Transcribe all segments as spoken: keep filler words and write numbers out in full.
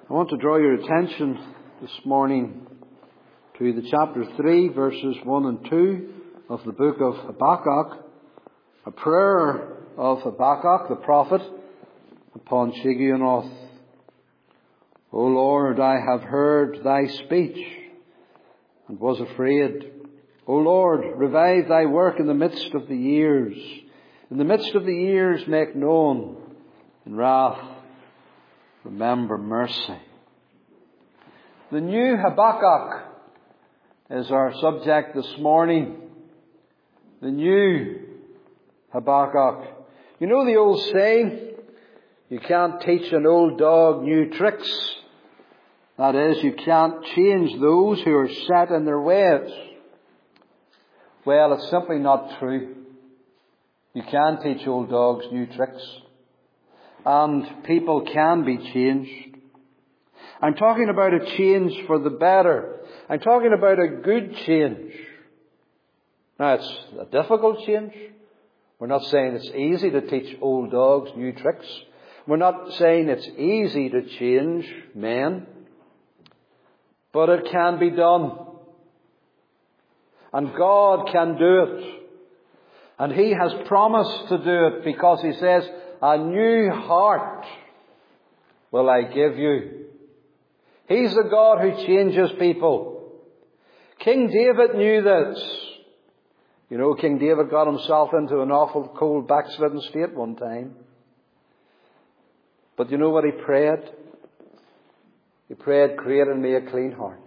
I want to draw your attention this morning to the chapter three, verses one and two of the book of Habakkuk, a prayer of Habakkuk, the prophet, upon Shigionoth. O Lord, I have heard thy speech and was afraid. O Lord, revive thy work in the midst of the years. In the midst of the years make known. In wrath, remember mercy. The new Habakkuk is our subject this morning. The new Habakkuk. You know the old saying, you can't teach an old dog new tricks. That is, you can't change those who are set in their ways. Well, it's simply not true. You can teach old dogs new tricks. And people can be changed. I'm talking about a change for the better. I'm talking about a good change. Now, it's a difficult change. We're not saying it's easy to teach old dogs new tricks. We're not saying it's easy to change men. But it can be done. And God can do it. And He has promised to do it because He says, a new heart will I give you. He's the God who changes people. King David knew this. You know, King David got himself into an awful cold backslidden state one time. But you know what he prayed? He prayed, create in me a clean heart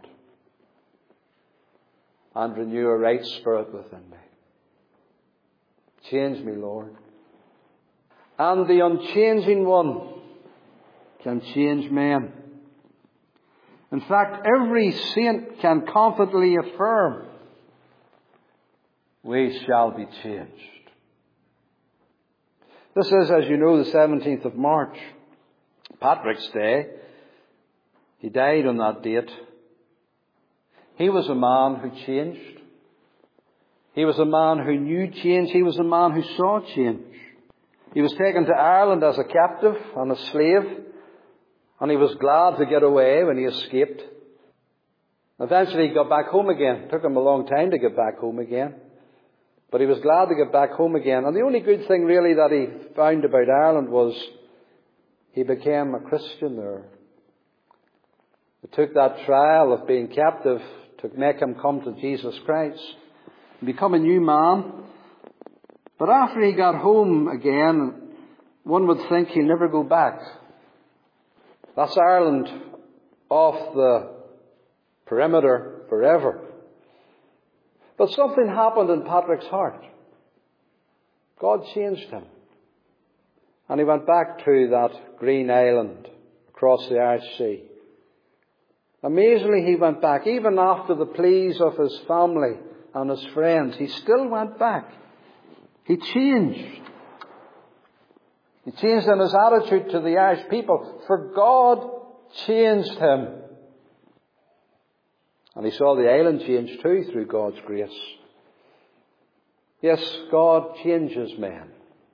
and renew a right spirit within me. Change me, Lord. And the unchanging one can change men. In fact, every saint can confidently affirm, we shall be changed. This is, as you know, the seventeenth of March, Patrick's Day. He died on that date. He was a man who changed. He was a man who knew change. He was a man who saw change. He was taken to Ireland as a captive and a slave. And he was glad to get away when he escaped. Eventually he got back home again. It took him a long time to get back home again. But he was glad to get back home again. And the only good thing really that he found about Ireland was he became a Christian there. It took that trial of being captive to make him come to Jesus Christ and become a new man. But after he got home again, one would think he'll never go back. That's Ireland off the perimeter forever. But something happened in Patrick's heart. God changed him. And he went back to that green island across the Irish Sea. Amazingly, he went back. Even after the pleas of his family and his friends, he still went back. He changed. He changed in his attitude to the Irish people, for God changed him. And he saw the island change too through God's grace. Yes, God changes men.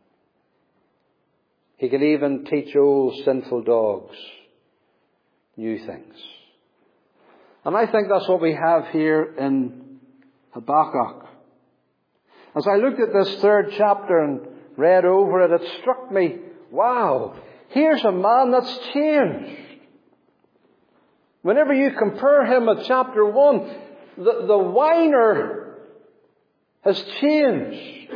He can even teach old sinful dogs new things. And I think that's what we have here in Habakkuk. As I looked at this third chapter and read over it, it struck me, wow, here's a man that's changed. Whenever you compare him with chapter one, the, the whiner has changed.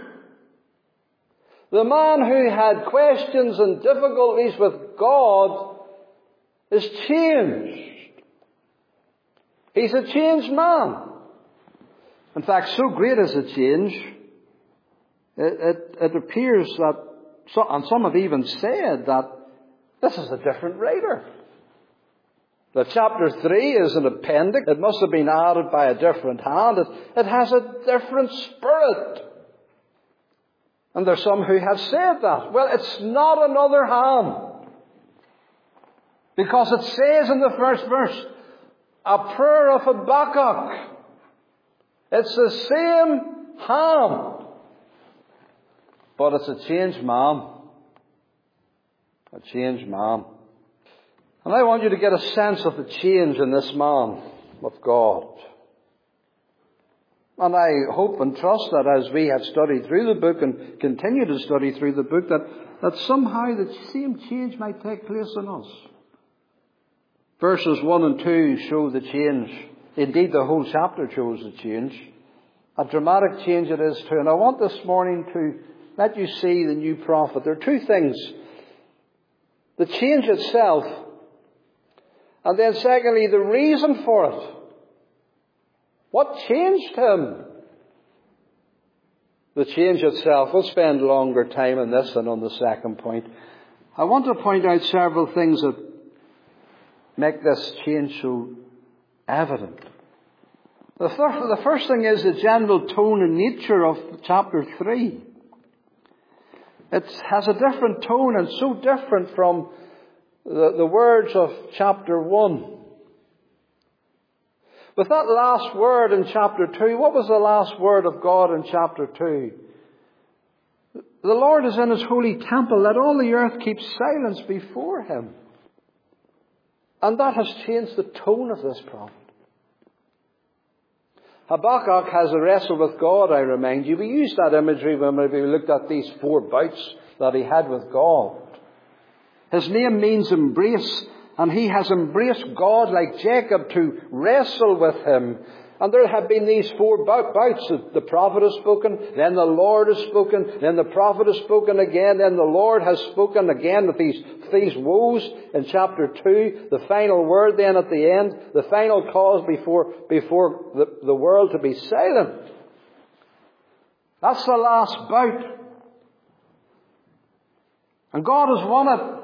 The man who had questions and difficulties with God is changed. He's a changed man. In fact, so great is the change, it, it, it appears that, so, and some have even said that this is a different writer. That chapter three is an appendix. It must have been added by a different hand. It, it has a different spirit. And there's some who have said that. Well, it's not another hand. Because it says in the first verse, a prayer of Habakkuk. It's the same hand. But it's a changed man. A changed man. And I want you to get a sense of the change in this man of God. And I hope and trust that as we have studied through the book and continue to study through the book, that, that somehow the same change might take place in us. Verses one and two show the change. Indeed, the whole chapter shows the change. A dramatic change it is too. And I want this morning to let you see the new prophet. There are two things. The change itself, and then secondly, the reason for it. What changed him? The change itself. We'll spend longer time on this than on the second point. I want to point out several things that make this change so evident. The first, the first thing is the general tone and nature of chapter three. It has a different tone and so different from the, the words of chapter one. With that last word in chapter two, what was the last word of God in chapter two? The Lord is in His holy temple. Let all the earth keep silence before Him. And that has changed the tone of this prophet. Habakkuk has a wrestle with God, I remind you. We used that imagery when we looked at these four bouts that he had with God. His name means embrace. And he has embraced God like Jacob to wrestle with Him. And there have been these four bouts. The prophet has spoken, then the Lord has spoken, then the prophet has spoken again, then the Lord has spoken again with these, these woes in chapter two. The final word then at the end, the final cause before, before the, the world to be silent. That's the last bout. And God has won it.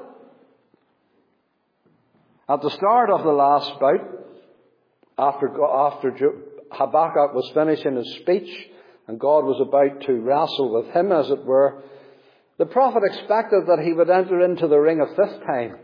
At the start of the last bout, after, after Habakkuk was finishing his speech and God was about to wrestle with him, as it were, the prophet expected that he would enter into the ring a fifth time.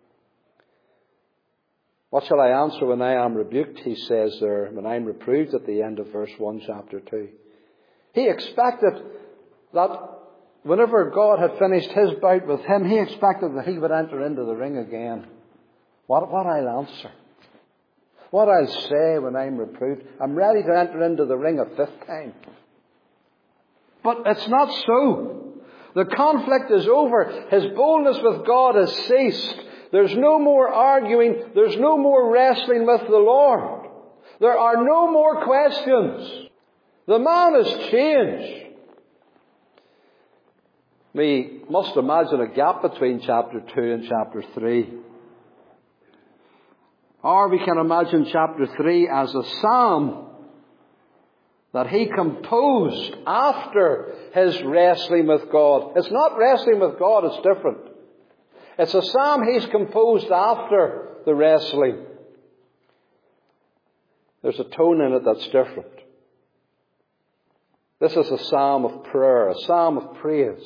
What shall I answer when I am rebuked, he says there, when I am reproved at the end of verse one, chapter two. He expected that whenever God had finished his bout with him, he expected that he would enter into the ring again. What, what I'll answer. What I'll say when I'm reproved. I'm ready to enter into the ring a fifth time. But it's not so. The conflict is over. His boldness with God has ceased. There's no more arguing. There's no more wrestling with the Lord. There are no more questions. The man has changed. We must imagine a gap between chapter two and chapter three. Or we can imagine chapter three as a psalm that he composed after his wrestling with God. It's not wrestling with God, it's different. It's a psalm he's composed after the wrestling. There's a tone in it that's different. This is a psalm of prayer, a psalm of praise.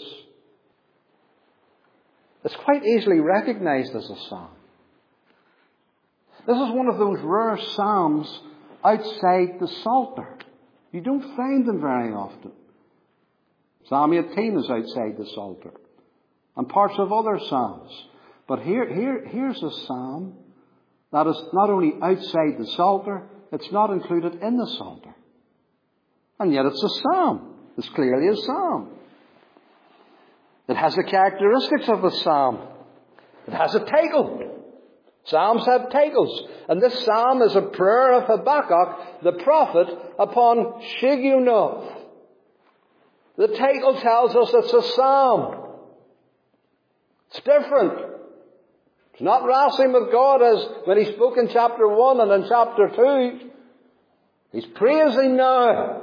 It's quite easily recognized as a psalm. This is one of those rare psalms outside the Psalter. You don't find them very often. Psalm eighteen is outside the Psalter. And parts of other psalms. But here, here, here's a psalm that is not only outside the Psalter, it's not included in the Psalter. And yet it's a psalm. It's clearly a psalm. It has the characteristics of a psalm. It has a title. Psalms have titles. And this psalm is a prayer of Habakkuk, the prophet, upon Shigionoth. The title tells us it's a psalm. It's different. It's not wrestling with God as when he spoke in chapter one and in chapter two. He's praising now.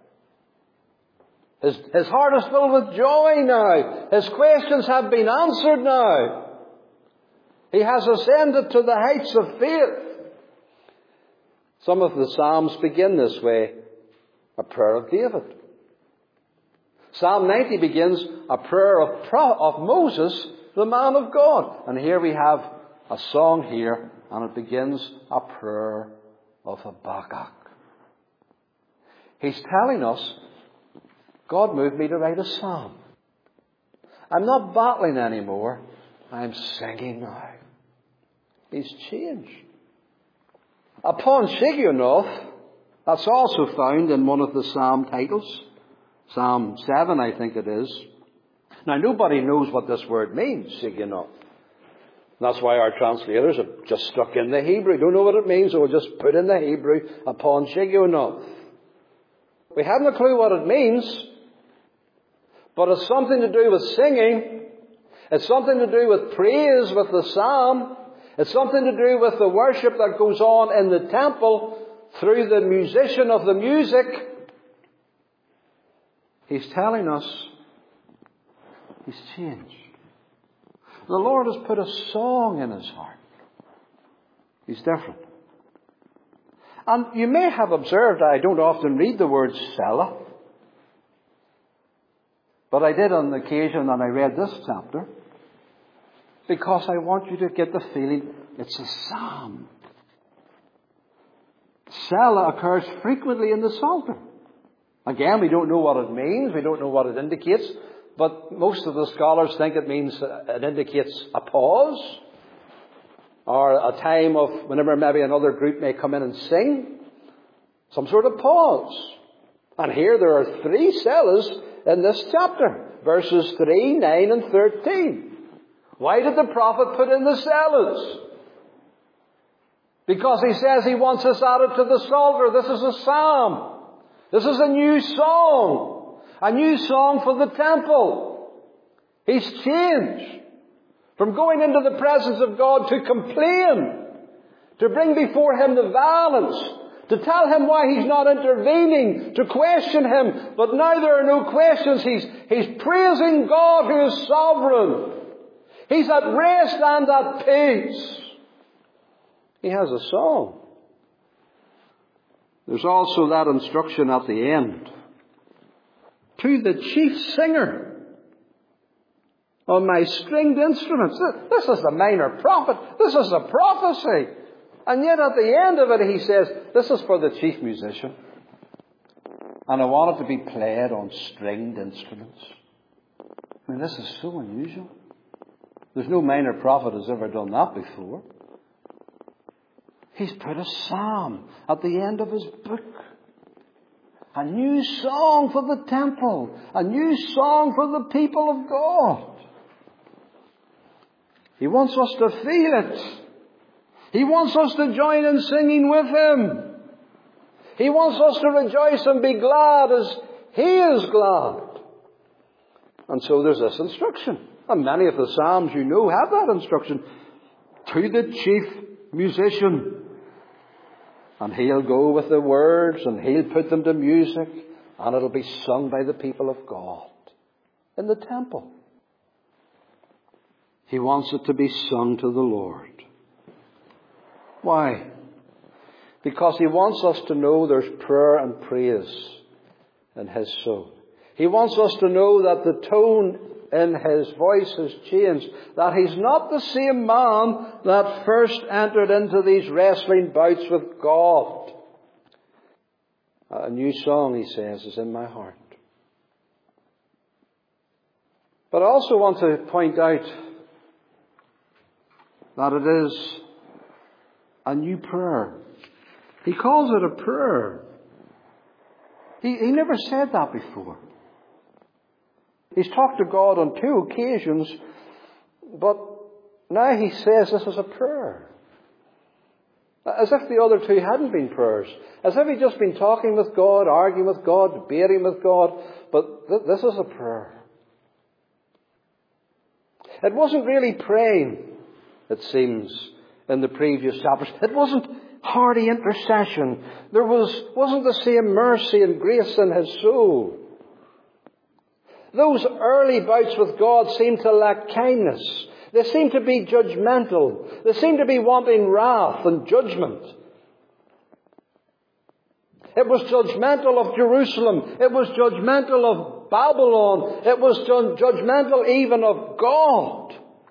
His, his heart is filled with joy now. His questions have been answered now. He has ascended to the heights of faith. Some of the Psalms begin this way. A prayer of David. Psalm ninety begins a prayer of, of Moses, the man of God. And here we have a song here, and it begins a prayer of Habakkuk. He's telling us, God moved me to write a psalm. I'm not battling anymore. I'm singing now. He's changed. Upon Shigionoth, that's also found in one of the Psalm titles. Psalm seven, I think it is. Now, nobody knows what this word means, Shigionoth. That's why our translators have just stuck in the Hebrew. Don't know what it means, so we'll just put in the Hebrew, upon Shigionoth. We haven't a clue what it means, but it's something to do with singing. It's something to do with praise, with the psalm. It's something to do with the worship that goes on in the temple through the musician of the music. He's telling us he's changed. The Lord has put a song in his heart. He's different. And you may have observed I don't often read the word Selah. But I did on the occasion that I read this chapter, because I want you to get the feeling it's a psalm. Selah occurs frequently in the Psalter. Again, we don't know what it means. We don't know what it indicates. But most of the scholars think it means, it indicates a pause, or a time of whenever maybe another group may come in and sing. Some sort of pause. And here there are three Selahs in this chapter. Verses three, nine and thirteen. Why did the prophet put in the Selahs? Because he says he wants us added to the Psalter. This is a psalm. This is a new song. A new song for the temple. He's changed from going into the presence of God to complain, to bring before him the violence, to tell him why he's not intervening, to question him. But now there are no questions. He's, he's praising God who is sovereign. He's at rest and at peace. He has a song. There's also that instruction at the end. To the chief singer on my stringed instruments. This is the minor prophet. This is a prophecy. And yet at the end of it he says, this is for the chief musician. And I want it to be played on stringed instruments. I mean, this is so unusual. There's no minor prophet who's ever done that before. He's put a psalm at the end of his book. A new song for the temple. A new song for the people of God. He wants us to feel it. He wants us to join in singing with him. He wants us to rejoice and be glad as he is glad. And so there's this instruction. And many of the Psalms, you know, have that instruction. To the chief musician. And he'll go with the words and he'll put them to music. And it'll be sung by the people of God in the temple. He wants it to be sung to the Lord. Why? Because he wants us to know there's prayer and praise in his soul. He wants us to know that the tone in his voice has changed. That he's not the same man that first entered into these wrestling bouts with God. A new song, he says, is in my heart. But I also want to point out that it is a new prayer. He calls it a prayer. He, he never said that before. He's talked to God on two occasions, but now he says this is a prayer. As if the other two hadn't been prayers. As if he'd just been talking with God, arguing with God, debating with God. But th- this is a prayer. It wasn't really praying, it seems, in the previous chapters. It wasn't hearty intercession. There was, wasn't the same mercy and grace in his soul. Those early bouts with God seemed to lack kindness. They seemed to be judgmental. They seemed to be wanting wrath and judgment. It was judgmental of Jerusalem. It was judgmental of Babylon. It was judgmental even of God.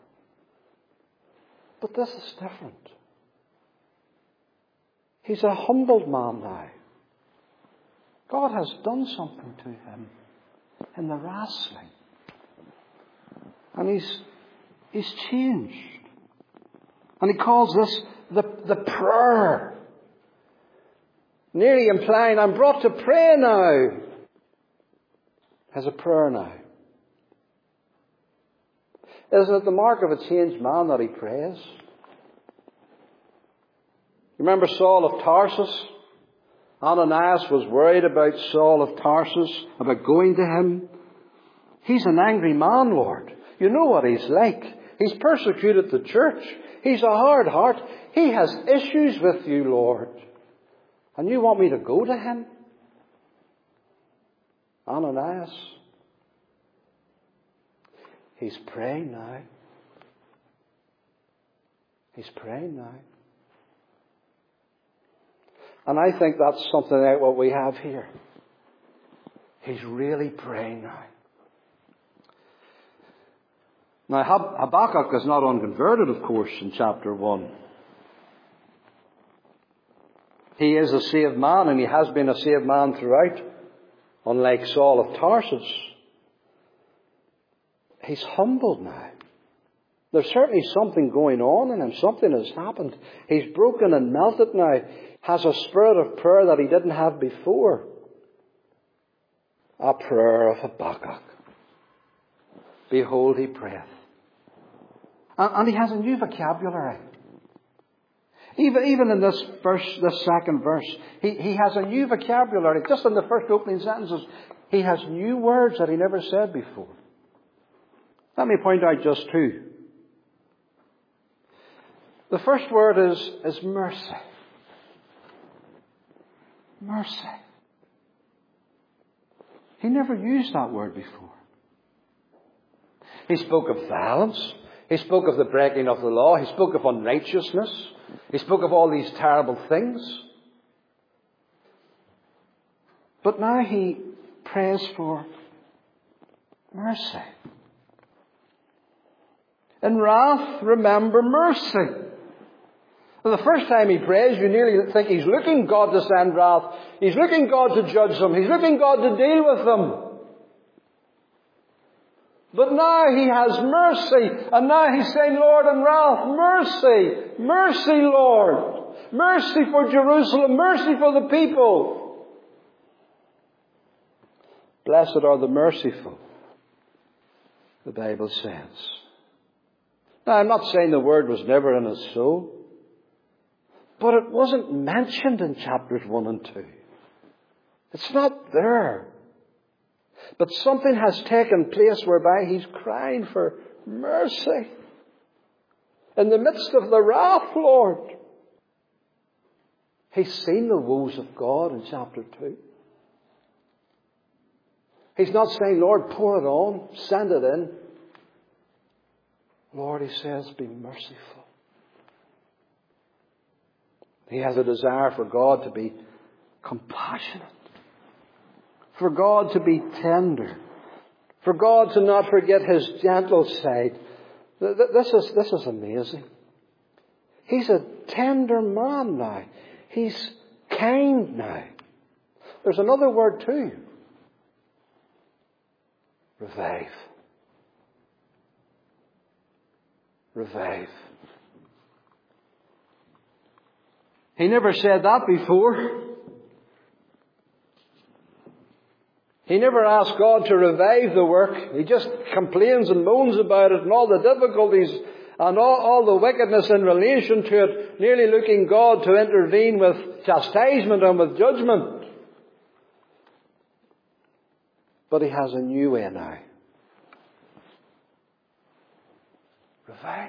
But this is different. He's a humbled man now. God has done something to him in the wrestling. And he's, he's changed. And he calls this the, the prayer. Nearly implying, I'm brought to pray now. As a prayer now. Isn't it the mark of a changed man that he prays? Remember Saul of Tarsus? Ananias was worried about Saul of Tarsus, about going to him. He's an angry man, Lord. You know what he's like. He's persecuted the church. He's a hard heart. He has issues with you, Lord. And you want me to go to him? Ananias. He's praying now. He's praying now. And I think that's something like what we have here. He's really praying now. Now, Habakkuk is not unconverted, of course, in chapter one. He is a saved man, and he has been a saved man throughout, unlike Saul of Tarsus. He's humbled now. There's certainly something going on in him. Something has happened. He's broken and melted now. Has a spirit of prayer that he didn't have before. A prayer of Habakkuk. Behold, he prayeth. And, and he has a new vocabulary. Even, even in this verse, this second verse, he, he has a new vocabulary. Just in the first opening sentences, he has new words that he never said before. Let me point out just two. The first word is, is mercy. Mercy. He never used that word before. He spoke of violence. He spoke of the breaking of the law. He spoke of unrighteousness. He spoke of all these terrible things. But now he prays for mercy. In wrath, remember mercy. Well, the first time he prays, you nearly think he's looking God to send wrath. He's looking God to judge them. He's looking God to deal with them. But now he has mercy. And now he's saying, Lord, in wrath, mercy. Mercy, Lord. Mercy for Jerusalem. Mercy for the people. Blessed are the merciful, the Bible says. Now, I'm not saying the word was never in his soul. But it wasn't mentioned in chapters one and two. It's not there. But something has taken place whereby he's crying for mercy. In the midst of the wrath, Lord. He's seen the woes of God in chapter two. He's not saying, Lord, pour it on, send it in. Lord, he says, be merciful. He has a desire for God to be compassionate. For God to be tender. For God to not forget his gentle side. This is, this is amazing. He's a tender man now. He's kind now. There's another word too. Revive. Revive. He never said that before. He never asked God to revive the work. He just complains and moans about it and all the difficulties and all, all the wickedness in relation to it, nearly looking God to intervene with chastisement and with judgment. But he has a new way now. Revive.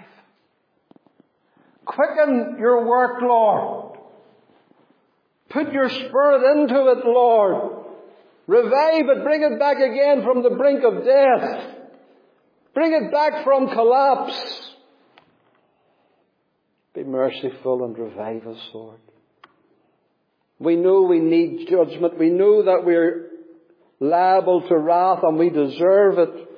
Quicken your work, Lord. Put your spirit into it, Lord. Revive it. Bring it back again from the brink of death. Bring it back from collapse. Be merciful and revive us, Lord. We know we need judgment. We know that we're liable to wrath and we deserve it.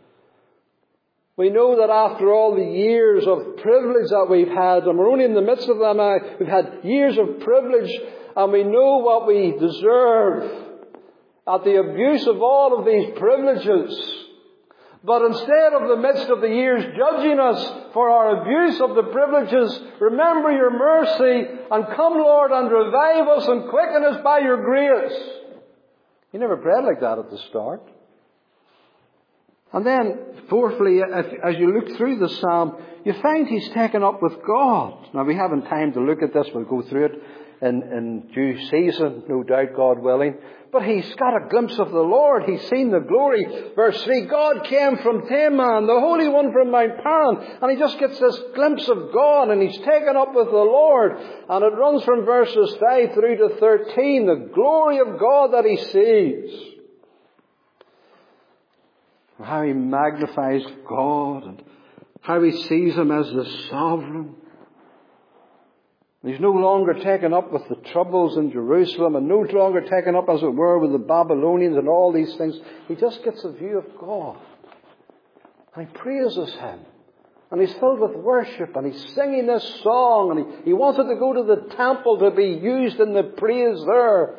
We know that after all the years of privilege that we've had, and we're only in the midst of them now, we've had years of privilege, and we know what we deserve at the abuse of all of these privileges. But instead of the midst of the years judging us for our abuse of the privileges, remember your mercy and come, Lord, and revive us and quicken us by your grace. He never prayed like that at the start. And then, fourthly, as you look through the psalm, you find he's taken up with God. Now, we haven't time to look at this. We'll go through it in, in due season, no doubt, God willing. But he's got a glimpse of the Lord. He's seen the glory. Verse three, God came from Teman, the Holy One from Mount Paran. And he just gets this glimpse of God, and he's taken up with the Lord. And it runs from verses five through to thirteen, the glory of God that he sees. How he magnifies God, and how he sees him as the sovereign. He's no longer taken up with the troubles in Jerusalem, and no longer taken up, as it were, with the Babylonians and all these things. He just gets a view of God. And he praises him. And he's filled with worship, and he's singing this song, and he, he wanted to go to the temple to be used in the praise there.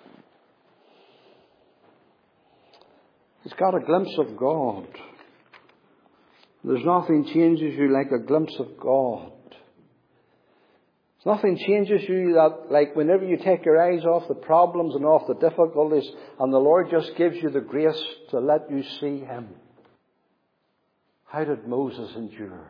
He's got a glimpse of God. There's nothing changes you like a glimpse of God. There's nothing changes you that, like whenever you take your eyes off the problems and off the difficulties, and the Lord just gives you the grace to let you see him. How did Moses endure?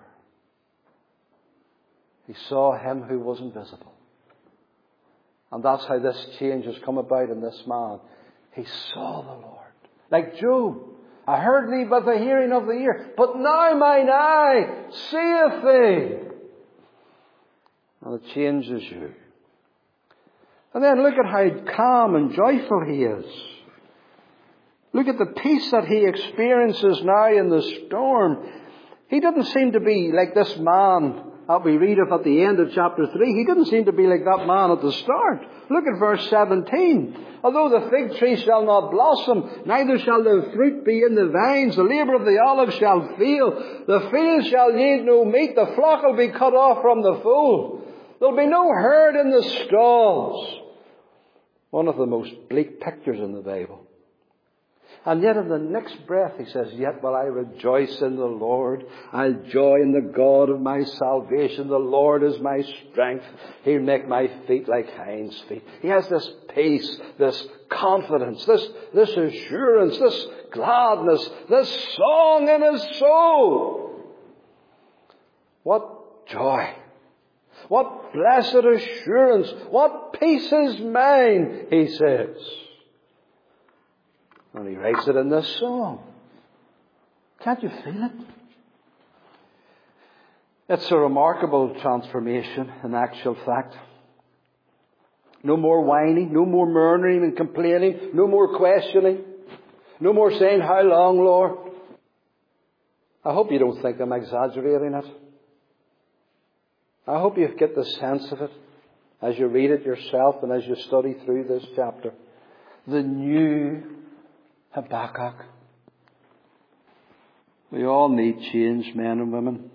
He saw him who was invisible. And that's how this change has come about in this man. He saw the Lord. Like Job, I heard thee by the hearing of the ear, but now mine eye seeth thee. And it changes you. And then look at how calm and joyful he is. Look at the peace that he experiences now in the storm. He didn't seem to be like this man that we read of at the end of chapter three. He didn't seem to be like that man at the start. Look at verse seventeen. Although the fig tree shall not blossom, neither shall the fruit be in the vines, the labour of the olive shall fail, the field shall yield no meat, the flock will be cut off from the fold. There'll be no herd in the stalls. One of the most bleak pictures in the Bible. And yet in the next breath he says, yet will I rejoice in the Lord. I'll joy in the God of my salvation. The Lord is my strength. He'll make my feet like hinds' feet. He has this peace, this confidence, this, this assurance, this gladness, this song in his soul. What joy. What blessed assurance. What peace is mine, he says. And he writes it in this song. Can't you feel it? It's a remarkable transformation in actual fact. No more whining, no more murmuring and complaining, no more questioning, no more saying, how long, Lord? I hope you don't think I'm exaggerating it. I hope you get the sense of it as you read it yourself and as you study through this chapter. The new Habakkuk. We all need change, men and women.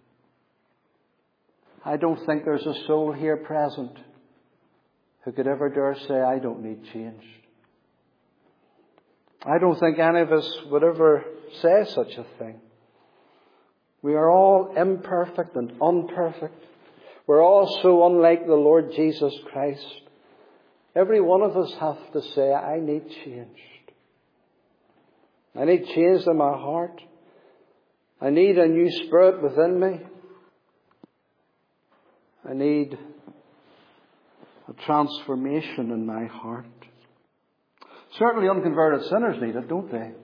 I don't think there's a soul here present who could ever dare say, I don't need change. I don't think any of us would ever say such a thing. We are all imperfect and unperfect. We're all so unlike the Lord Jesus Christ. Every one of us have to say, I need change. I need change in my heart. I need a new spirit within me. I need a transformation in my heart. Certainly unconverted sinners need it, don't they?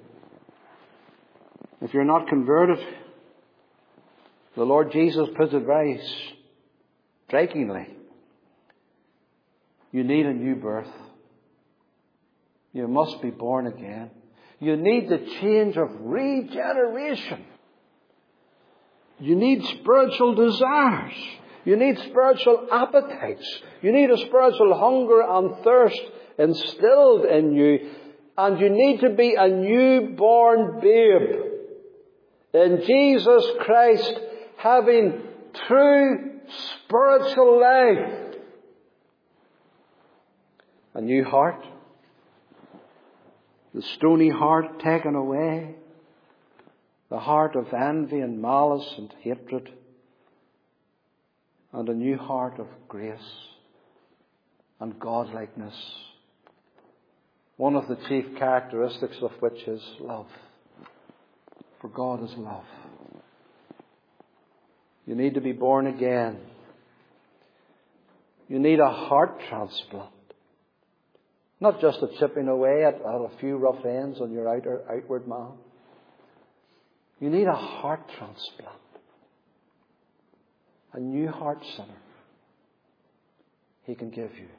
If you're not converted, the Lord Jesus puts it very strikingly. You need a new birth. You must be born again. You need the change of regeneration. You need spiritual desires. You need spiritual appetites. You need a spiritual hunger and thirst instilled in you. And you need to be a newborn babe in Jesus Christ, having true spiritual life. A new heart. The stony heart taken away. the heart of envy and malice and hatred, and a new heart of grace and godlikeness, one of the chief characteristics of which is love. For God is love. You need to be born again. You need a heart transplant. Not just a chipping away at, at a few rough ends on your outer, outward man. You need a heart transplant. A new heart sinner He can give you.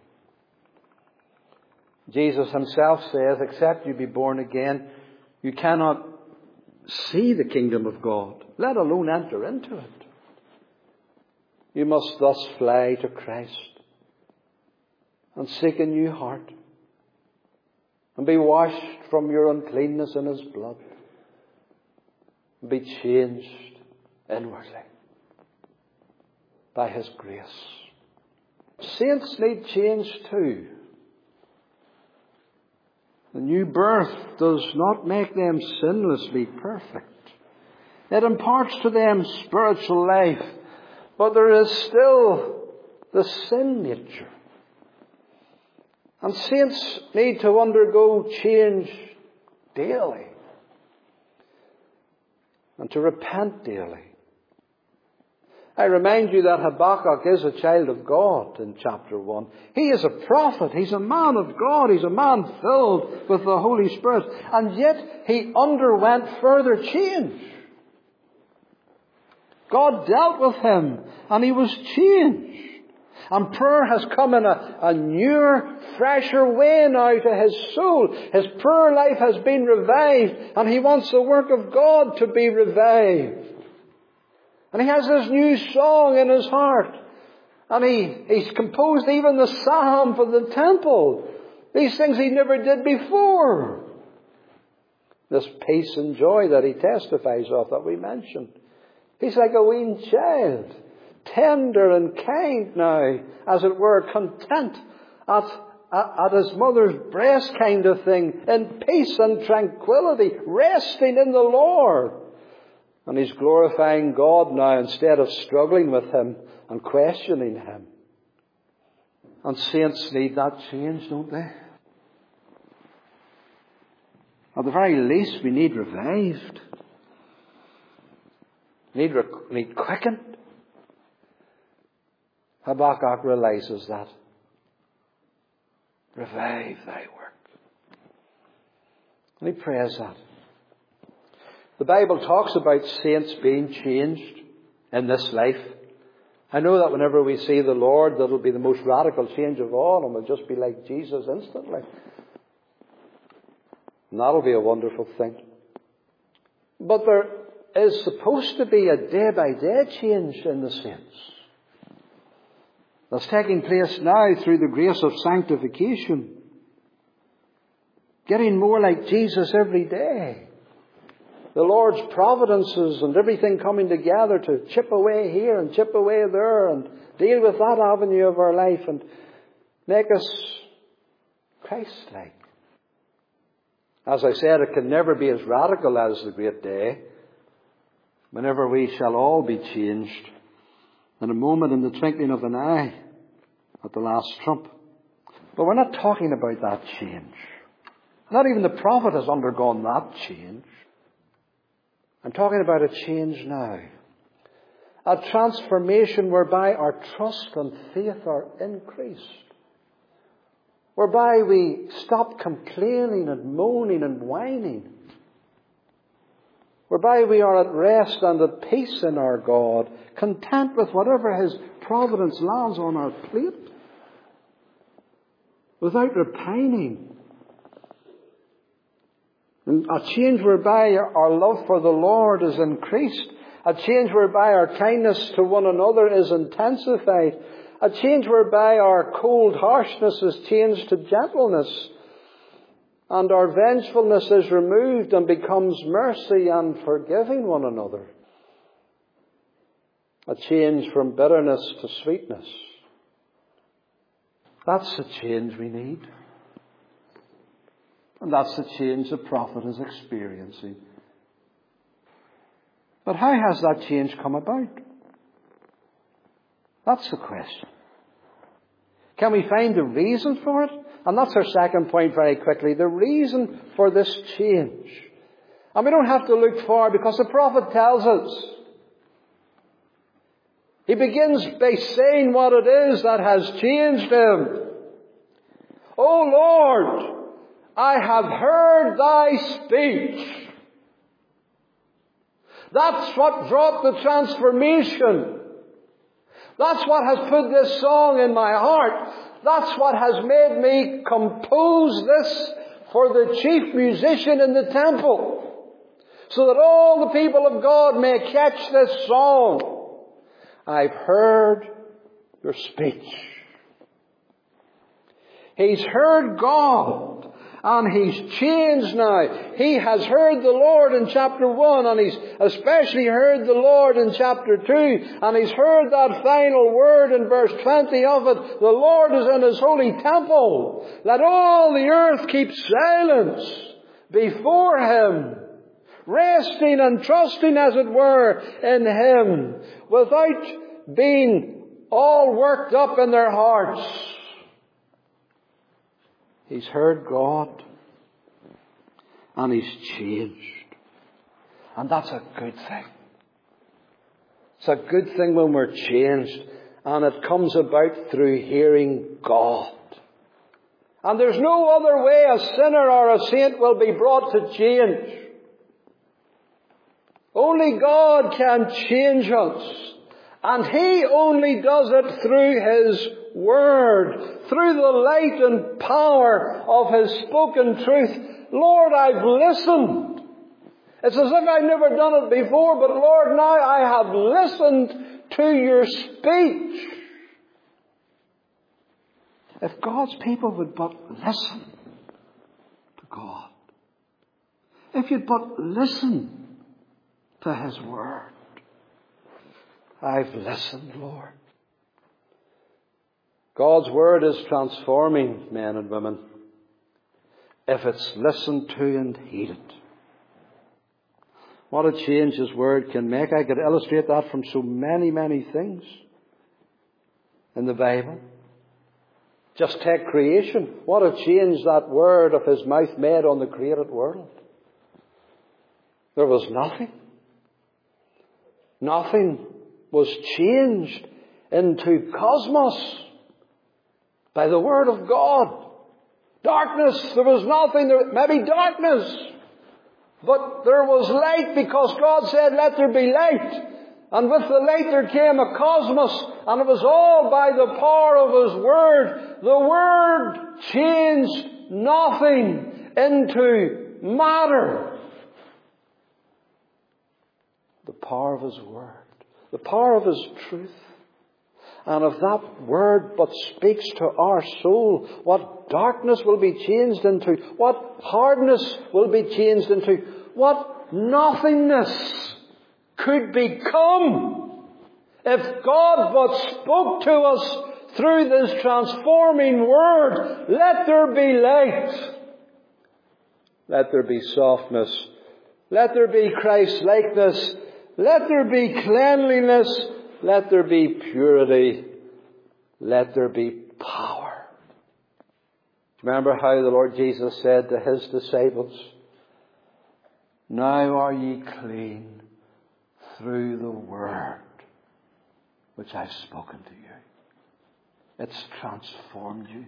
Jesus Himself says, except you be born again, you cannot see the kingdom of God, let alone enter into it. You must thus fly to Christ and seek a new heart and be washed from your uncleanness in His blood and be changed inwardly by His grace. Saints need change too. The new birth does not make them sinlessly perfect. It imparts to them spiritual life, but there is still the sin nature. And saints need to undergo change daily and to repent daily. I remind you that Habakkuk is a child of God in chapter one. He is a prophet. He's a man of God. He's a man filled with the Holy Spirit. And yet he underwent further change. God dealt with him and he was changed. And prayer has come in a, a newer, fresher way now to his soul. His prayer life has been revived and he wants the work of God to be revived. And he has this new song in his heart. And he, he's composed even the psalm for the temple. These things he never did before. This peace and joy that he testifies of that we mentioned. He's like a weaned child. Tender and kind now, as it were, content at, at, at his mother's breast kind of thing. In peace and tranquility, resting in the Lord. And he's glorifying God now instead of struggling with Him and questioning Him. And saints need that change, don't they? At the very least, we need revived. Need, rec- need quickened. Habakkuk realizes that. Revive thy work. And he prays that. The Bible talks about saints being changed in this life. I know that whenever we see the Lord, that'll be the most radical change of all, and we'll just be like Jesus instantly. And that'll be a wonderful thing. But there is supposed to be a day-by-day change in the saints. That's taking place now through the grace of sanctification. Getting more like Jesus every day. The Lord's providences and everything coming together to chip away here and chip away there and deal with that avenue of our life and make us Christ-like. As I said, it can never be as radical as the great day, whenever we shall all be changed in a moment, in the twinkling of an eye, at the last trump. But we're not talking about that change. Not even the prophet has undergone that change. I'm talking about a change now. A transformation whereby our trust and faith are increased. Whereby we stop complaining and moaning and whining. Whereby we are at rest and at peace in our God, content with whatever His providence lands on our plate. Without repining. And a change whereby our love for the Lord is increased. A change whereby our kindness to one another is intensified. A change whereby our cold harshness is changed to gentleness. And our vengefulness is removed and becomes mercy and forgiving one another. A change from bitterness to sweetness. That's the change we need. And that's the change the prophet is experiencing. But how has that change come about? That's the question. Can we find the reason for it? And that's our second point very quickly. The reason for this change. And we don't have to look far because the prophet tells us. He begins by saying what it is that has changed him. O Lord, I have heard thy speech. That's what brought the transformation. That's what has put this song in my heart. That's what has made me compose this for the chief musician in the temple, so that all the people of God may catch this song. I've heard your speech. He's heard God. And he's changed now. He has heard the Lord in chapter one, and he's especially heard the Lord in chapter two, and he's heard that final word in verse twenty of it. The Lord is in his holy temple. Let all the earth keep silence before him, resting and trusting, as it were, in him, without being all worked up in their hearts. He's heard God, and he's changed. And that's a good thing. It's a good thing when we're changed, and it comes about through hearing God. And there's no other way a sinner or a saint will be brought to change. Only God can change us. And he only does it through his Word, through the light and power of his spoken truth. Lord, I've listened. It's as if I've never done it before, but Lord, now I have listened to your speech. If God's people would but listen to God, if you'd but listen to his Word. I've listened, Lord. God's Word is transforming men and women if it's listened to and heeded. What a change His Word can make. I could illustrate that from so many, many things in the Bible. Just take creation. What a change that Word of His mouth made on the created world. There was nothing. Nothing was changed into cosmos by the Word of God. Darkness, there was nothing, there, maybe darkness, but there was light because God said, let there be light. And with the light there came a cosmos, and it was all by the power of His Word. The Word changed nothing into matter. The power of His Word. The power of His truth. And if that Word but speaks to our soul, what darkness will be changed into, what hardness will be changed into, what nothingness could become if God but spoke to us through this transforming Word. Let there be light. Let there be softness. Let there be Christ-likeness. Let there be cleanliness. Let there be purity. Let there be power. Remember how the Lord Jesus said to His disciples, now are ye clean through the Word which I've spoken to you. It's transformed you.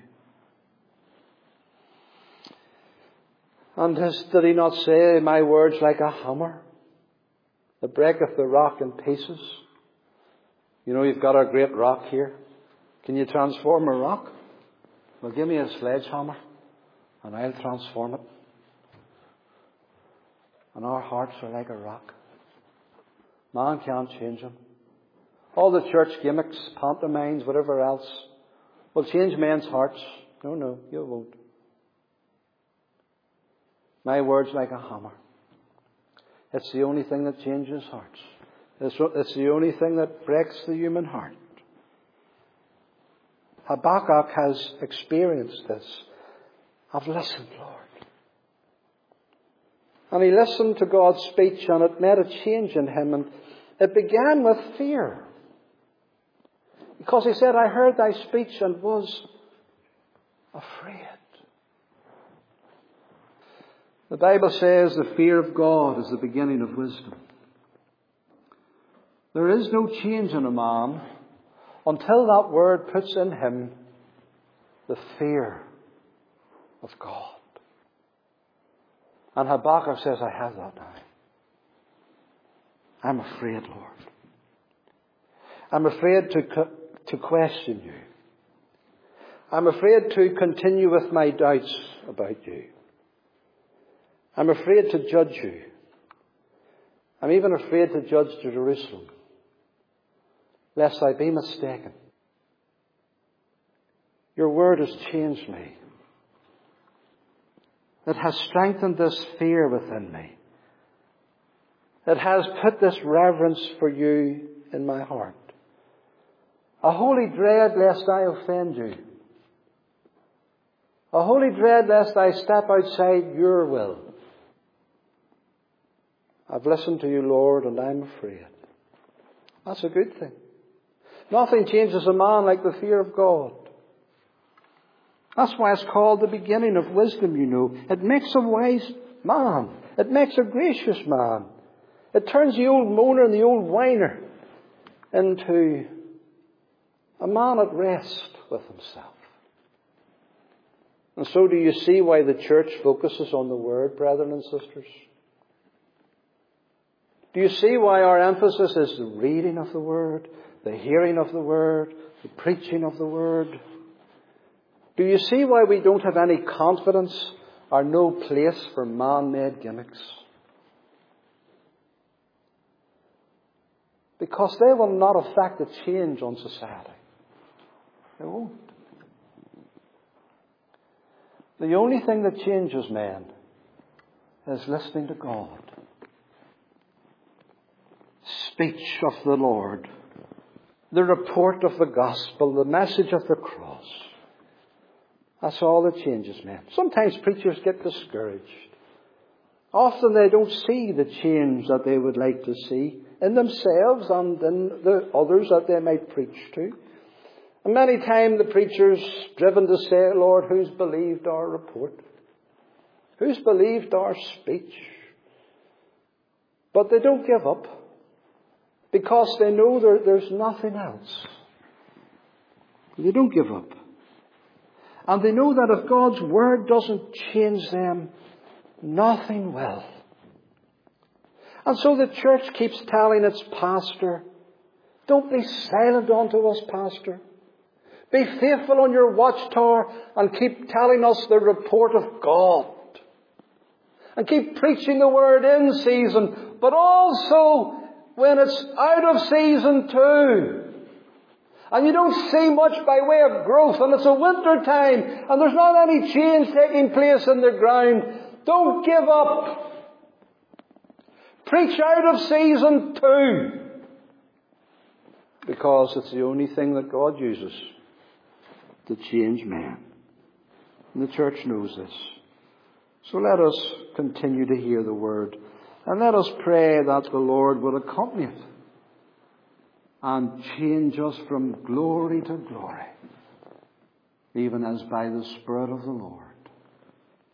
And did He not say, my word's like a hammer that breaketh the rock in pieces? You know, you've got a great rock here. Can you transform a rock? Well, give me a sledgehammer and I'll transform it. And our hearts are like a rock. Man can't change them. All the church gimmicks, pantomimes, whatever else, will change men's hearts. No, no, you won't. My word's like a hammer. It's the only thing that changes hearts. It's, it's the only thing that breaks the human heart. Habakkuk has experienced this. I've listened, Lord. And he listened to God's speech, and it made a change in him. And it began with fear. Because he said, I heard thy speech and was afraid. The Bible says the fear of God is the beginning of wisdom. There is no change in a man until that word puts in him the fear of God. And Habakkuk says, I have that now. I'm afraid, Lord. I'm afraid to, to question you. I'm afraid to continue with my doubts about you. I'm afraid to judge you. I'm even afraid to judge Jerusalem, lest I be mistaken. Your word has changed me. It has strengthened this fear within me. It has put this reverence for you in my heart. A holy dread lest I offend you. A holy dread lest I step outside your will. I've listened to you, Lord, and I'm afraid. That's a good thing. Nothing changes a man like the fear of God. That's why it's called the beginning of wisdom, you know. It makes a wise man. It makes a gracious man. It turns the old moaner and the old whiner into a man at rest with himself. And so do you see why the church focuses on the Word, brethren and sisters? Do you see why our emphasis is the reading of the Word, the hearing of the Word, the preaching of the Word? Do you see why we don't have any confidence or no place for man-made gimmicks? Because they will not affect the change on society. They won't. The only thing that changes men is listening to God. Speech of the Lord. The report of the gospel. The message of the cross. That's all that changes men. Sometimes preachers get discouraged. Often they don't see the change that they would like to see in themselves and in the others that they might preach to. And many times the preacher's driven to say, Lord, who's believed our report? Who's believed our speech? But they don't give up because they know there, there's nothing else. They don't give up. And they know that if God's Word doesn't change them, nothing will. And so the church keeps telling its pastor, don't be silent unto us, pastor. Be faithful on your watchtower and keep telling us the report of God. And keep preaching the Word in season, but also when it's out of season too. And you don't see much by way of growth, and it's a winter time, and there's not any change taking place in the ground. Don't give up. Preach out of season too. Because it's the only thing that God uses to change men. And the church knows this. So let us continue to hear the word. And let us pray that the Lord will accompany it. And change us from glory to glory. Even as by the Spirit of the Lord.